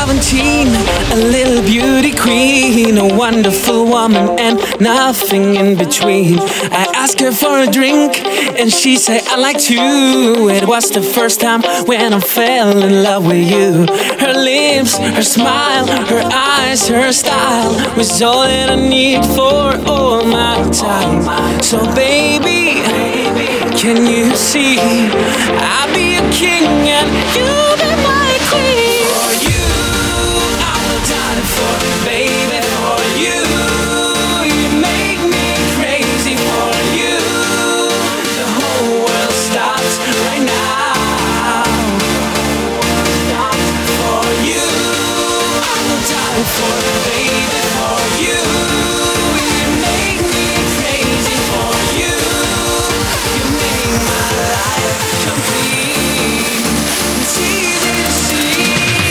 17, a little beauty queen, a wonderful woman and nothing in between. I asked her for a drink and she said I'd like to. It was the first time when I fell in love with you. Her lips, her smile, her eyes, her style was all that I need for all my time. So baby, can you see I'll be a king and you'll be my queen? For you, I will die for, baby, for you. You make me crazy for you. The whole world stops right now. For you, I will die for, baby, for you. You make me crazy for you. You make my life complete. It's easy to see.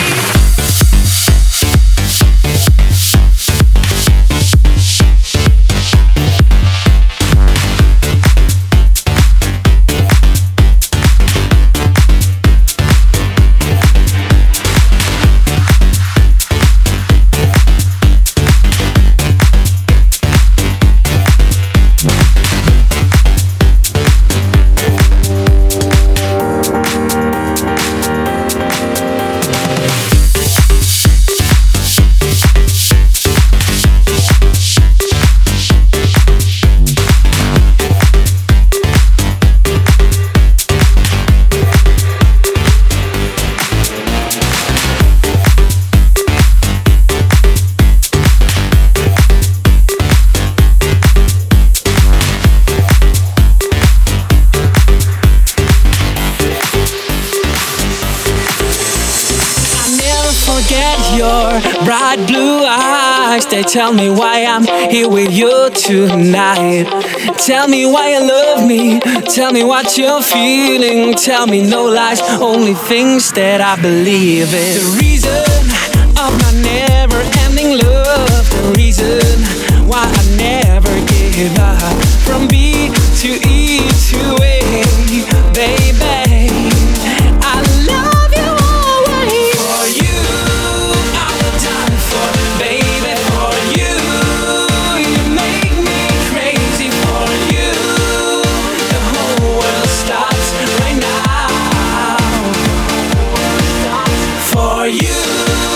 Your bright blue eyes, they tell me why I'm here with you tonight. Tell me why you love me, tell me what you're feeling. Tell me no lies, only things that I believe in. The reason of my never-ending love, the reason why I never give up. From B to E to A, baby, I love you always. For you, I will die for, baby, for you. You make me crazy for you. The whole world stops right now. For you.